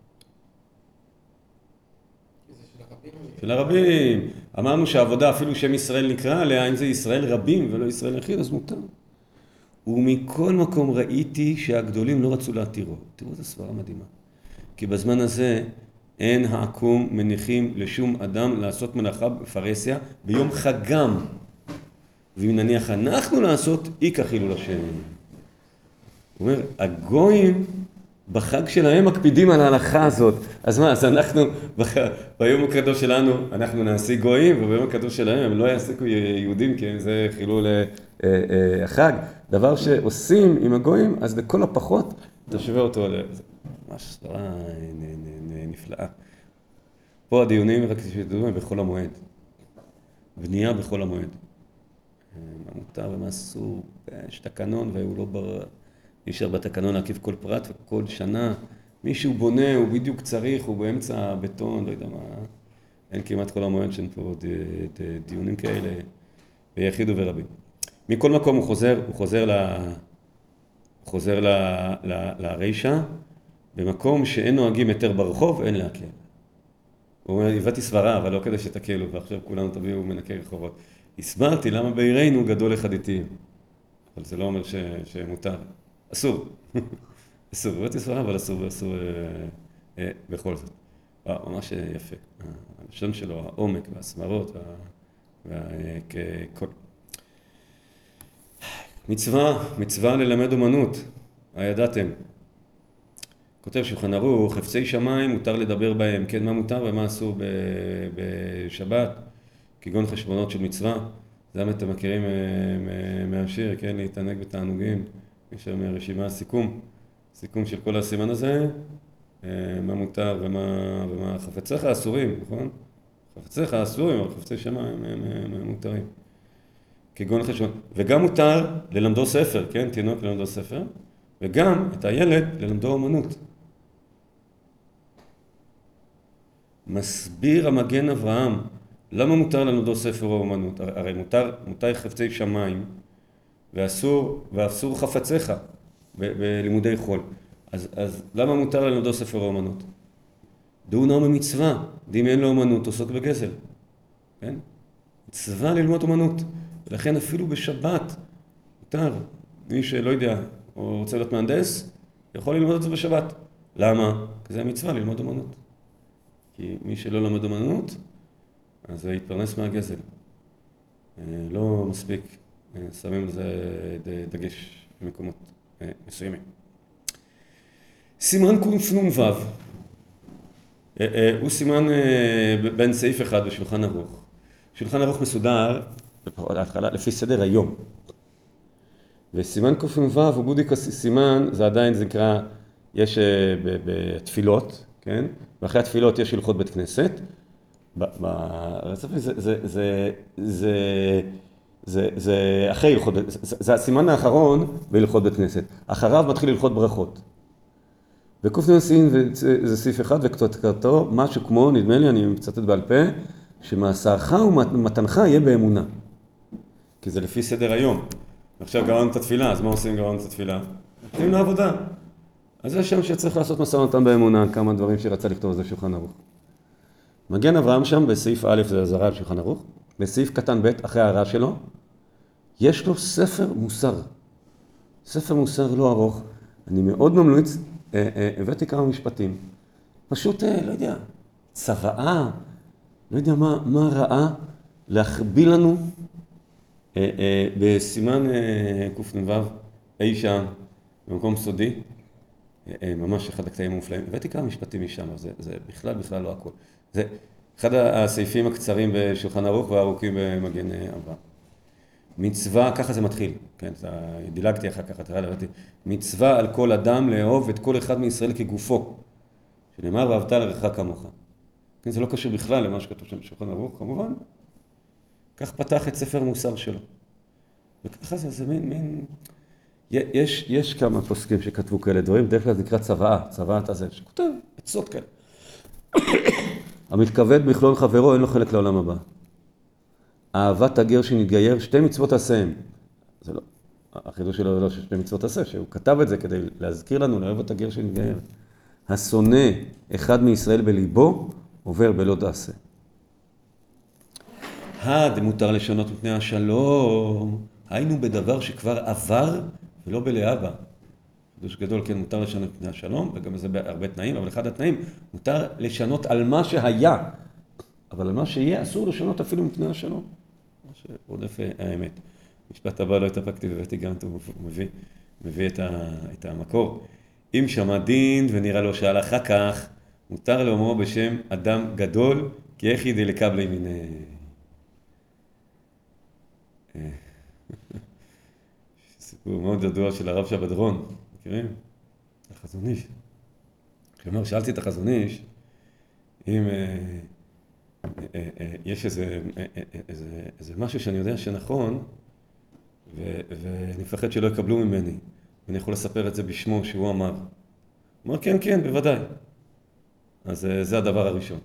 של הרבים. אמרנו שהעבודה, אפילו שם ישראל נקרא עליה, אם זה ישראל רבים ולא ישראל יחיד, אז מותר. ומכל מקום ראיתי שהגדולים לא רצו להתירו. תראו, זו סברה מדהימה. כי בזמן הזה אין העקום מניחים לשום אדם לעשות מלאכה בפרהסיה ביום חגם. ואם נניח אנחנו לעשות, איכא חילול השם. הוא אומר, הגויים בחג שלהם מקפידים על ההלכה הזאת. אז מה, אז אנחנו, ביום הקדוש שלנו, אנחנו נעשה גויים, וביום הקדוש שלהם הם לא יעסקו יהודים, כי זה חילול החג. דבר שעושים עם הגויים, אז לכל הפחות תשווה אותו. זה ממש סברה נפלאה. פה הדיונים, רק שתדעו, בחול המועד. בנייה בחול המועד. מה מותר ומה אסור, יש תקנון והוא לא בר... נשאר בתקנון להקיף כל פרט וכל שנה מישהו בונה, הוא בדיוק צריך, הוא באמצע הבטון, לא יודע מה, אין כמעט כל המועד שאין פה דיונים כאלה ביחיד וברבים. מכל מקום הוא חוזר, הוא חוזר ל... הוא חוזר ל... ל... לרישה, במקום שאין נוהגים יותר ברחוב, אין להקל. הוא אומר, הבאתי סברה, אבל לא כדי שתקלו, ועכשיו כולנו תביאו מנקי רחובות. הסברתי למה בעירנו גדול אחד איתיים, אבל זה לא אומר ש... שמותר. אסור. אסור. הבאתי סברה, אבל אסור, אסור אה, אה, בכל זאת. אה, ממש יפה. הלשון שלו, העומק והסברות, וה... וה... ככל... מצווה, מצווה ללמד אומנות. הידעתם. כותב שולחן ערוך, חפצי שמיים, מותר לדבר בהם, כן, מה מותר ומה אסור ב... בשבת. כגון חשבונות של מצווה, זה מה אתם מכירים מהשיר, כן, להתענג בתענוגים, יש שם רשימה, סיכום, סיכום של כל הסימן הזה, מה מותר ומה, ומה חפציך אסורים, נכון? חפציך אסורים, אבל חפצי שמיים הם מותרים. כגון חשבונות, וגם מותר ללמדו ספר, כן, תינוק ללמדו ספר, וגם את הילד ללמדו אומנות. מסביר המגן אברהם, למה מותר ללמדו ספר או אומנות? הרי מותר, מותר חפצי שמיים, ואסור, ואסור חפציך ב- בלימודי חול. אז, אז למה מותר ללמדו ספר או אומנות? דעו נאום מצווה, דאם אין לו אומנות, עוסק בגזל. כן? מצווה ללמוד אומנות. ולכן אפילו בשבת, מותר, מי שלא יודע, או רוצה להיות מהנדס, יכול ללמוד את זה בשבת. למה? כי זה המצווה ללמוד אומנות. כי מי שלא לומד אומנות, אז זה יתפרנס מהגזל. לא מספיק, שמים על זה דגש במקומות מסוימים. סימן קנ"ו, הוא סימן בין סעיף אחד בשולחן ערוך. שולחן ערוך מסודר, להתחלה, לפי סדר היום. וסימן קנ"ו הוא בודק סימן, זה עדיין זה נקרא, יש בתפילות, כן? ואחרי התפילות יש הלכות בית כנסת. ברצפים זה, זה, זה, זה, זה, זה אחרי הלכות, זה, זה הסימן האחרון בהלכות בית כנסת. אחריו מתחיל הלכות ברכות. וקנ"ו זה סעיף אחד וכתובתו, משהו כמו, נדמה לי, אני מצטט בעל פה, שמאסרך ומתנך יהיה באמונה. כי זה לפי סדר היום. עכשיו גרענו את התפילה, אז מה עושים גרענו את התפילה? מתחילים לעבודה. אז זה שם שצריך לעשות משא ומתן באמונה, כמה דברים שרצה לכתוב על זה שולחן ערוך. מגן אברהם שם בסעיף א' זה הזרה על שולחן ערוך, בסעיף קטן ב' אחרי ההערה שלו, יש לו ספר מוסר. ספר מוסר לא ארוך, אני מאוד ממליץ, אה, אה, הבאתי כמה משפטים. פשוט, אה, לא יודע, צוואה, לא יודע מה, מה רעה להחביא לנו אה, אה, בסימן אה, קנ"ו, אי שם, במקום סודי, אה, ממש אחד הקטעים המופלאים. הבאתי כמה משפטים משם, זה, זה בכלל, בכלל לא הכל. זה אחד הסעיפים הקצרים בשולחן ערוך והארוכים במגן אברהם. מצווה, ככה זה מתחיל, כן, דילגתי אחר כך, תראה לראיתי, מצווה על כל אדם לאהוב את כל אחד מישראל כגופו, שנאמר ואהבת לרעך כמוך. זה לא קשור בכלל למה שכתוב שם בשולחן ערוך, כמובן. כך פתח את ספר המוסר שלו. וככה זה, זה מין, מין... יש, יש כמה פוסקים שכתבו כאלה דברים, דרך כלל זה נקרא צוואה, צוואת הזה, שכותב עצות כאלה. המתכבד בכלול חברו, אין לו חלק לעולם הבא. אהבת הגר שנתגייר, שתי מצוות עשיהם. זה לא, החידוש שלו לא ששתי מצוות עשה, שהוא כתב את זה כדי להזכיר לנו, לאהוב את הגר שנתגייר. השונא אחד מישראל בליבו, עובר בלא תעשה. הד מותר לשנות מפני השלום, היינו בדבר שכבר עבר ולא בלהבא. חידוש גדול, כן, מותר לשנות מפני השלום, וגם זה בהרבה תנאים, אבל אחד התנאים, מותר לשנות על מה שהיה, אבל על מה שיהיה אסור לשנות אפילו מפני השלום. מה שעודף האמת. משפט הבא לא התאפקתי והבאתי גם, הוא מביא, מביא את, ה, את המקור. אם שמע דין ונראה לו שהלכה כך, מותר לאומרו בשם אדם גדול, כי איך ידי לקבלי מיני... סיפור מאוד ידוע של הרב שבדרון, מכירים? החזון איש. כלומר, שאלתי את החזון איש, אם יש איזה, איזה, איזה משהו שאני יודע שנכון, ואני מפחד שלא יקבלו ממני, ואני יכול לספר את זה בשמו שהוא אמר. הוא אומר, כן, כן, בוודאי. אז זה הדבר הראשון.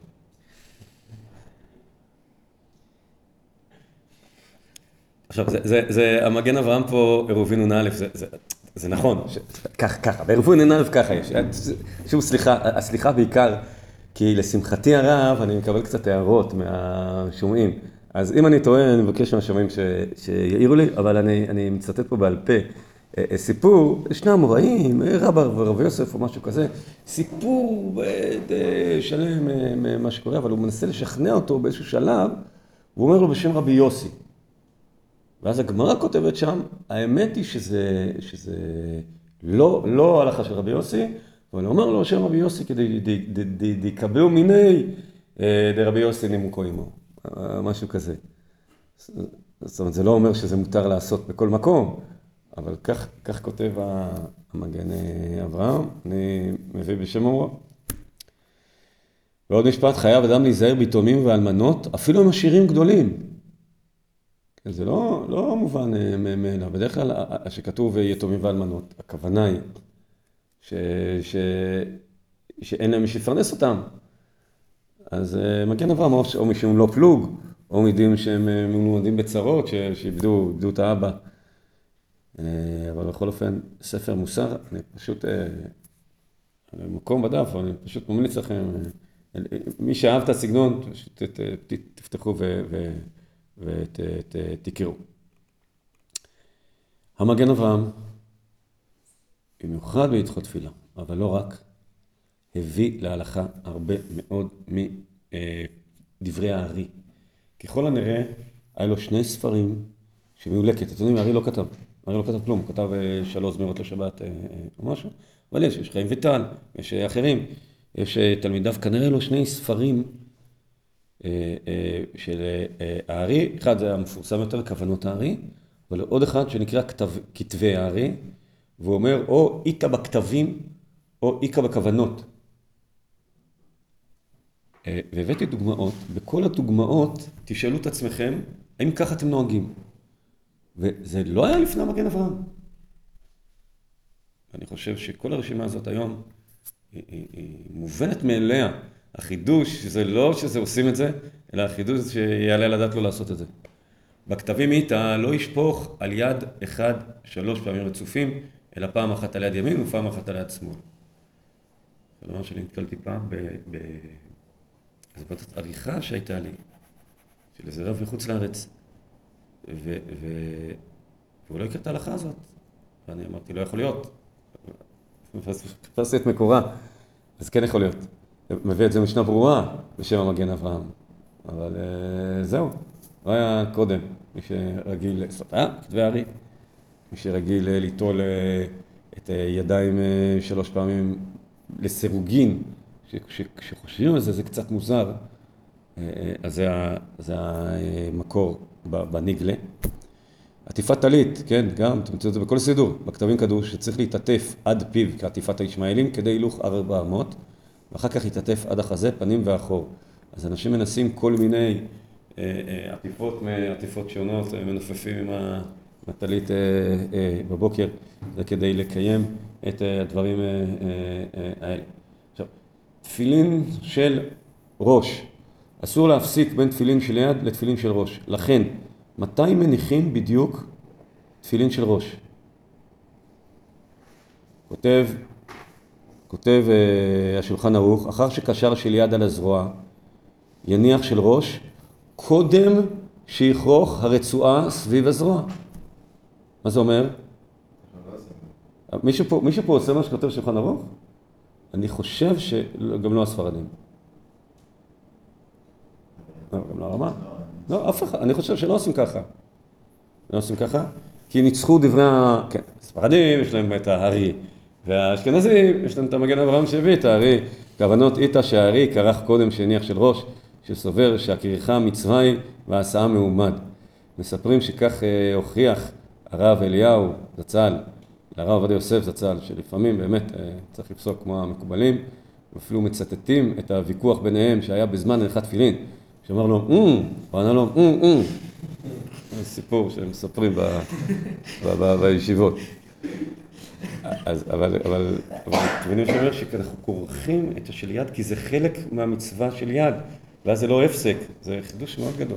עכשיו, זה, זה, זה, המגן אברהם פה, עירובין נ"א, זה, זה, זה נכון, ש... כך, ככה, בעירובין נ"א ככה יש. שוב, סליחה, הסליחה בעיקר, כי לשמחתי הרב, אני מקבל קצת הערות מהשומעים. אז אם אני טועה, אני מבקש מהשומעים ש... שיעירו לי, אבל אני, אני מצטט פה בעל פה. סיפור, ישנם מוראים, רבא ורב יוסף או משהו כזה, סיפור שלם מה שקורה, אבל הוא מנסה לשכנע אותו באיזשהו שלב, והוא אומר לו בשם רבי יוסי. ואז הגמרא כותבת שם, האמת היא שזה, שזה לא, לא הלכה של רבי יוסי, אבל הוא אומר לו שם רבי יוסי כדי דיקבעו מיני דרבי יוסי נימוקו עמו, משהו כזה. זאת אומרת, זה לא אומר שזה מותר לעשות בכל מקום, אבל כך, כך כותב המגן אברהם, אני מביא בשם אומרו. ועוד משפט, חייב אדם להיזהר ביתומים ואלמנות, אפילו עם עשירים גדולים. זה לא, לא מובן מאליו. בדרך כלל, שכתוב יתומים ואלמנות, הכוונה היא ש, ש, שאין להם מי שיפרנס אותם. אז מגן אברהם, או משום לא פלוג, או מידים שהם מלומדים בצרות, שאיבדו את האבא. אבל בכל אופן, ספר מוסר, אני פשוט, מקום בדף, אני פשוט ממליץ לכם, מי שאהב את הסגנון, פשוט תפתחו ו... ו ותקראו. המגן אברהם, במיוחד בהלכות תפילה, אבל לא רק, הביא להלכה הרבה מאוד מדברי הארי. ככל הנראה, היה לו שני ספרים שמאולקת. אתם יודעים, הארי לא כתב. הארי לא כתב כלום, הוא כתב שלוש זמירות לשבת או משהו. אבל יש, יש חיים וטל, יש אחרים. יש תלמידיו, כנראה לו שני ספרים של הארי, אחד זה המפורסם יותר, כוונות הארי, אבל עוד אחד שנקרא כתב, כתבי הארי, והוא אומר, או איקה בכתבים, או איקה בכוונות. והבאתי דוגמאות, בכל הדוגמאות תשאלו את עצמכם, האם ככה אתם נוהגים? וזה לא היה לפני מגן אברהם. אני חושב שכל הרשימה הזאת היום, היא, היא, היא מובנת מאליה. החידוש זה לא שזה עושים את זה, אלא החידוש זה שיעלה לדעת לא לעשות את זה. בכתבים איתה לא ישפוך על יד אחד שלוש פעמים רצופים, אלא פעם אחת על יד ימין ופעם אחת על יד שמאל. זה דבר שלי נתקלתי פעם בעבודת עריכה שהייתה לי, של איזה רב מחוץ לארץ, ו... ו... והוא לא הכיר את ההלכה הזאת. ואני אמרתי, לא יכול להיות. חיפשתי את מקורה, אז כן יכול להיות. מביא את זה משנה ברורה בשם המגן אברהם. אבל uh, זהו, לא היה קודם, מי שרגיל, זאת היה כתבי הארי, מי שרגיל uh, ליטול uh, את הידיים uh, שלוש פעמים לסירוגין, כשחושבים על זה, זה קצת מוזר, uh, אז זה, זה המקור בניגלה. עטיפת טלית, כן, גם, אתם תמצאו את זה בכל סידור, בכתבים כתוב שצריך להתעטף עד פיו כעטיפת הישמעאלים כדי הילוך ארבע אמות, ואחר כך להתעטף עד החזה, פנים ואחור. אז אנשים מנסים כל מיני עטיפות, עטיפות שונות, מנופפים עם המטלית בבוקר, זה כדי לקיים את הדברים האלה. עכשיו, תפילין של ראש, אסור להפסיק בין תפילין של יד לתפילין של ראש. לכן, מתי מניחים בדיוק תפילין של ראש? כותב, כותב uh, השולחן ערוך, אחר שקשר של יד על הזרוע, יניח של ראש, קודם שיכרוך הרצועה סביב הזרוע. מה זה אומר? מישהו פה, מישהו פה עושה מה שכותב שולחן ערוך? אני חושב שגם לא הספרדים. לא, גם לא הרמה. לא, אף אחד. אני חושב שלא עושים ככה. לא עושים ככה, כי ניצחו דברי ה... כן, הספרדים יש להם את הארי, והאשכנזים יש להם את המגן אברהם שהביא את הארי. כוונות איתה שהארי כרך קודם שהניח של ראש, שסובר שהכריכה מצווה היא וההסעה מעומד. מספרים שכך אה, הוכיח הרב אליהו זצ"ל, לרב עובדיה יוסף זצ"ל, שלפעמים באמת אה, צריך לפסוק כמו המקובלים, ואפילו מצטטים את הוויכוח ביניהם שהיה בזמן הנחת תפילין, שאמר לו, אמ, וענה לו, אמ, אמ. זה סיפור שהם מספרים ב, ב, ב, בישיבות. אז, אבל, אבל, אבל תבינים שאומר שאנחנו כורכים את השל יד, כי זה חלק מהמצווה של יד, ואז זה לא הפסק, זה חידוש מאוד גדול.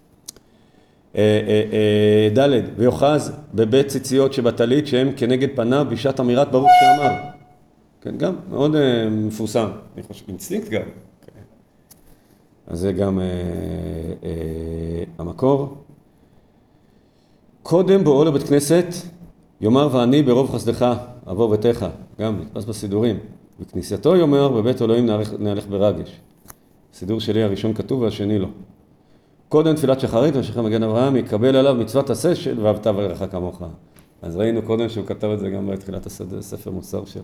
ד' ויוחז בבית ציציות שבטלית שהם כנגד פניו בשעת אמירת ברוך שאמר. כן, גם מאוד מפורסם, אני חושב, אינסטינקט גם. אז זה גם המקור. קודם בואו לבית כנסת, יאמר ואני ברוב חסדך אבוא ביתך, גם נתפס בסידורים. בכניסתו יאמר בבית אלוהים נהלך ברגש. סידור שלי הראשון כתוב והשני לא. קודם תפילת שחרית ושחר מגן אברהם יקבל עליו מצוות עשה של ואהבת לרעך כמוך. אז ראינו קודם שהוא כתב את זה גם בתחילת הספר מוסר שלו.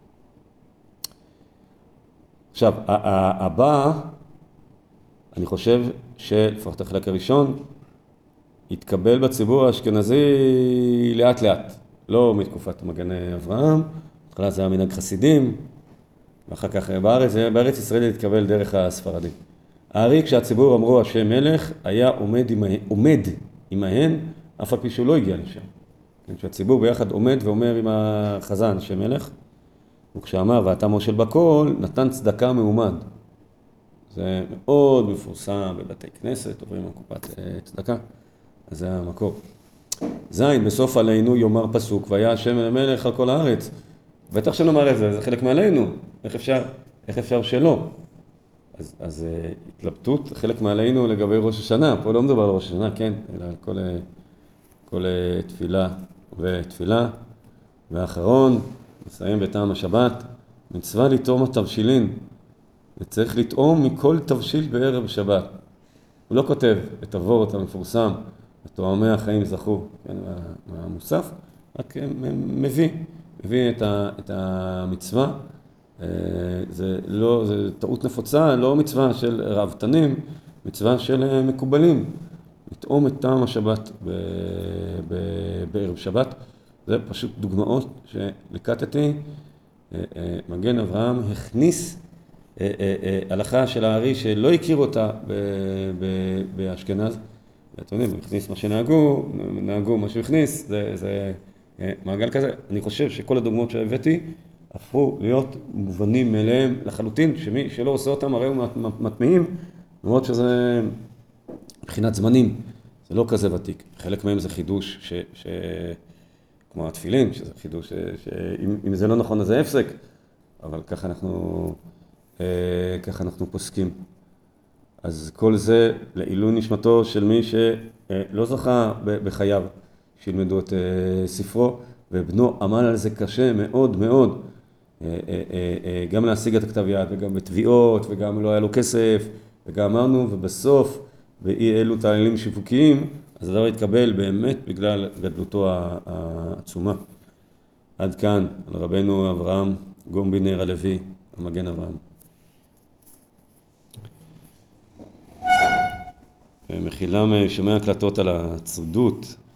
עכשיו, הבא, אני חושב שלפחות החלק הראשון, התקבל בציבור האשכנזי לאט לאט, לא מתקופת מגן אברהם, בתחילה זה היה מנהג חסידים, ואחר כך בארץ, בארץ ישראל התקבל דרך הספרדים. הארי, כשהציבור אמרו השם מלך, היה עומד עמהן, עומד עמהן, אף על פי שהוא לא הגיע לשם. כשהציבור ביחד עומד ואומר עם החזן השם מלך, וכשאמר ואתה מושל בכל, נתן צדקה מעומד. זה מאוד מפורסם בבתי כנסת, עוברים על קופת צדקה, אז זה המקור. זין, בסוף עלינו יאמר פסוק, והיה השם מלך על כל הארץ. בטח שנאמר את זה, זה חלק מעלינו, איך אפשר, איך אפשר שלא? אז, אז התלבטות, חלק מעלינו לגבי ראש השנה, פה לא מדובר על ראש השנה, כן, אלא על כל, כל תפילה ותפילה. ואחרון, נסיים בטעם השבת, מצווה לטעום התבשילין, וצריך לטעום מכל תבשיל בערב שבת. הוא לא כותב את הוורט המפורסם, תואמי החיים זכו, כן, מהמוסף, רק מביא, מביא את, ה, את המצווה. זה לא, זה טעות נפוצה, לא מצווה של רעבתנים, מצווה של מקובלים. לטעום את טעם השבת ב, ב, בערב שבת. זה פשוט דוגמאות שלקטתי. מגן אברהם הכניס הלכה של הארי שלא הכיר אותה באשכנז. ואתם יודעים, הוא הכניס מה שנהגו, נהגו מה שהוא הכניס, זה, זה מעגל כזה. אני חושב שכל הדוגמאות שהבאתי הפכו להיות מובנים מאליהם לחלוטין, שמי שלא עושה אותם הרי הוא מטמיעים, למרות שזה מבחינת זמנים, זה לא כזה ותיק. חלק מהם זה חידוש, ש, ש, כמו התפילין, שזה חידוש, שאם זה לא נכון אז זה הפסק, אבל ככה אנחנו, ככה אנחנו פוסקים. אז כל זה לעילוי נשמתו של מי שלא זכה בחייו, שילמדו את ספרו, ובנו עמל על זה קשה מאוד מאוד, גם להשיג את הכתב יד, וגם בתביעות, וגם לא היה לו כסף, וגם אמרנו, ובסוף, באי אלו תעלילים שיווקיים, אז הדבר התקבל באמת בגלל גדלותו העצומה. עד כאן, על רבנו אברהם גומבינר הלוי, המגן אברהם. מחילה משומע הקלטות על הצרדות,